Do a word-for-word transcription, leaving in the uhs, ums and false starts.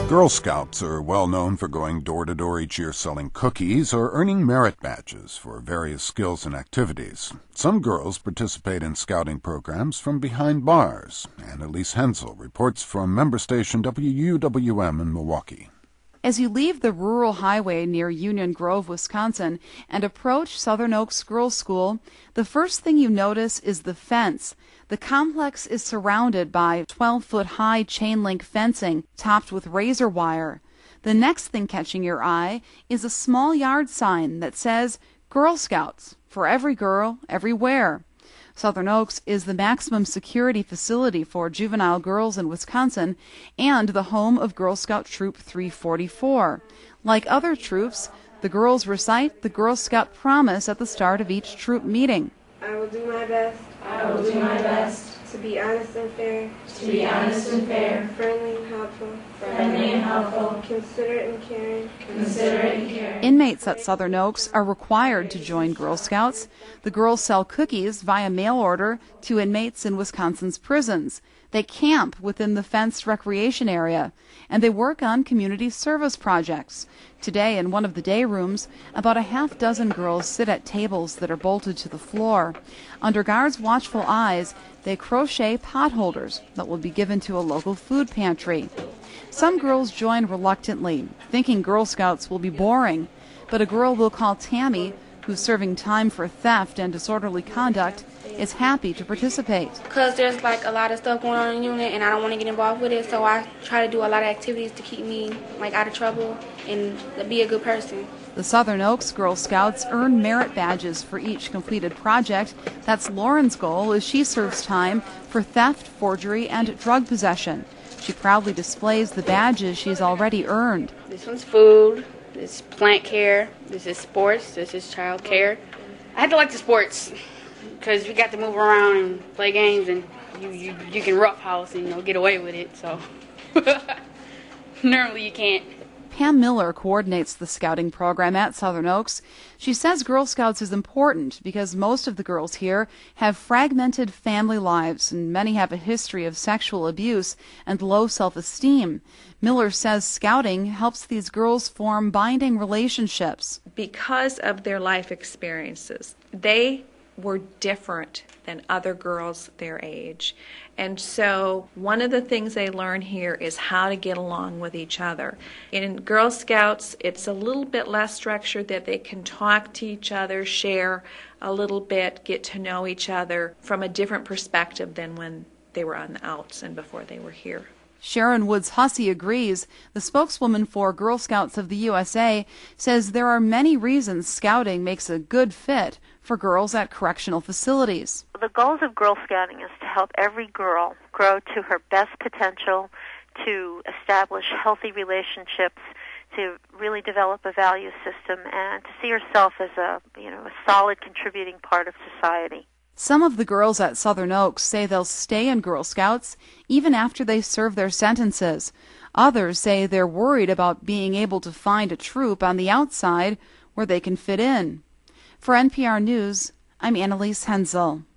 Girl Scouts are well known for going door to door each year selling cookies or earning merit badges for various skills and activities. Some girls participate in scouting programs from behind bars. Annalise Hensel reports from member station W U W M in Milwaukee. As you leave the rural highway near Union Grove, Wisconsin, and approach Southern Oaks Girls School, the first thing you notice is the fence. The complex is surrounded by twelve-foot-high chain-link fencing topped with razor wire. The next thing catching your eye is a small yard sign that says, Girl Scouts, for every girl, everywhere. Southern Oaks is the maximum security facility for juvenile girls in Wisconsin and the home of Girl Scout Troop three forty-four. Like other troops, the girls recite the Girl Scout promise at the start of each troop meeting. I will do my best. I will do my best. To be honest and fair. To be honest and fair. Friendly and helpful. Friendly and helpful. Considerate and caring. Considerate and caring. Inmates at Southern Oaks are required to join Girl Scouts. The girls sell cookies via mail order to inmates in Wisconsin's prisons. They camp within the fenced recreation area, and they work on community service projects. Today, in one of the day rooms, about a half dozen girls sit at tables that are bolted to the floor. Under guards' watchful eyes, they crochet pot holders that will be given to a local food pantry. Some girls join reluctantly, thinking Girl Scouts will be boring, but a girl we'll call Tammy, who's serving time for theft and disorderly conduct, is happy to participate. Because there's like a lot of stuff going on in the unit and I don't want to get involved with it, so I try to do a lot of activities to keep me like out of trouble and to be a good person. The Southern Oaks Girl Scouts earn merit badges for each completed project. That's Lauren's goal as she serves time for theft, forgery, and drug possession. She proudly displays the badges she's already earned. This one's food, this is plant care, this is sports, this is child care. I had to like the sports because we got to move around and play games, and you, you, you can roughhouse and you know, get away with it, so normally you can't. Pam Miller coordinates the scouting program at Southern Oaks. She says Girl Scouts is important because most of the girls here have fragmented family lives and many have a history of sexual abuse and low self-esteem. Miller says scouting helps these girls form binding relationships. Because of their life experiences, they were different than other girls their age. And so one of the things they learn here is how to get along with each other. In Girl Scouts, it's a little bit less structured, that they can talk to each other, share a little bit, get to know each other from a different perspective than when they were on the outs and before they were here. Sharon Woods Hussey agrees. The spokeswoman for Girl Scouts of the U S A says there are many reasons scouting makes a good fit for girls at correctional facilities. The goals of Girl Scouting is to help every girl grow to her best potential, to establish healthy relationships, to really develop a value system, and to see herself as a, you know, a solid contributing part of society. Some of the girls at Southern Oaks say they'll stay in Girl Scouts even after they serve their sentences. Others say they're worried about being able to find a troop on the outside where they can fit in. For N P R News, I'm Annalise Hensel.